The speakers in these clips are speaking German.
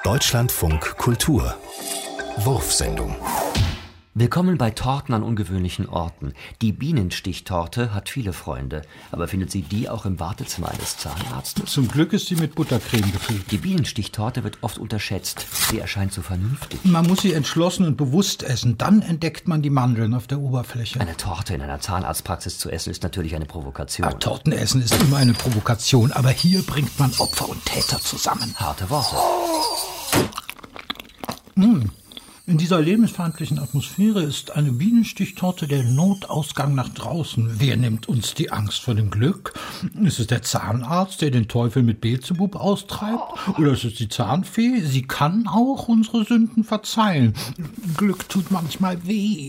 Deutschlandfunk Kultur Wurfsendung. Willkommen bei Torten an ungewöhnlichen Orten. Die Bienenstichtorte hat viele Freunde, aber findet sie die auch im Wartezimmer eines Zahnarztes? Zum Glück ist sie mit Buttercreme gefüllt. Die Bienenstichtorte wird oft unterschätzt. Sie erscheint so vernünftig. Man muss sie entschlossen und bewusst essen, dann entdeckt man die Mandeln auf der Oberfläche. Eine Torte in einer Zahnarztpraxis zu essen ist natürlich eine Provokation. Ja, Tortenessen ist immer eine Provokation, aber hier bringt man Opfer und Täter zusammen. Harte Worte. In dieser lebensfeindlichen Atmosphäre ist eine Bienenstichtorte der Notausgang nach draußen. Wer nimmt uns die Angst vor dem Glück? Ist es der Zahnarzt, der den Teufel mit Beelzebub austreibt? Oder ist es die Zahnfee? Sie kann auch unsere Sünden verzeihen. Glück tut manchmal weh.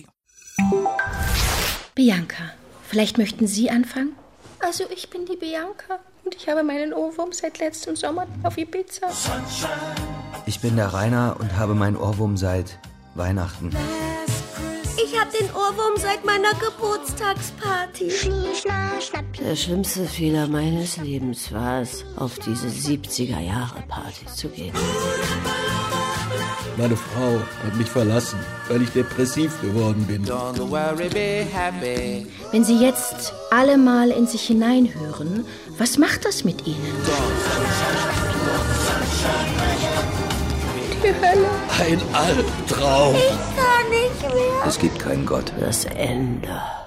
Bianca, vielleicht möchten Sie anfangen? Also ich bin die Bianca und ich habe meinen Ohrwurm seit letztem Sommer auf Ibiza. Ich bin der Rainer und habe meinen Ohrwurm seit Weihnachten. Ich habe den Ohrwurm seit meiner Geburtstagsparty. Der schlimmste Fehler meines Lebens war es, auf diese 70er-Jahre-Party zu gehen. Meine Frau hat mich verlassen, weil ich depressiv geworden bin. Wenn Sie jetzt alle mal in sich hineinhören, was macht das mit Ihnen? Die Hölle. Ein Albtraum. Ich kann nicht mehr. Es gibt keinen Gott. Das Ende.